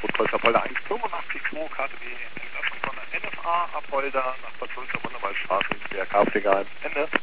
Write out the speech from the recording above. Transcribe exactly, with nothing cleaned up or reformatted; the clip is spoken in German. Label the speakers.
Speaker 1: Rotkreuzer Apolda eins fünfundachtzig zwei, K T B, Entlassung von der N F A, Apolda nach Bad Sulz, Wunderwaldstraße, der K F C Ende.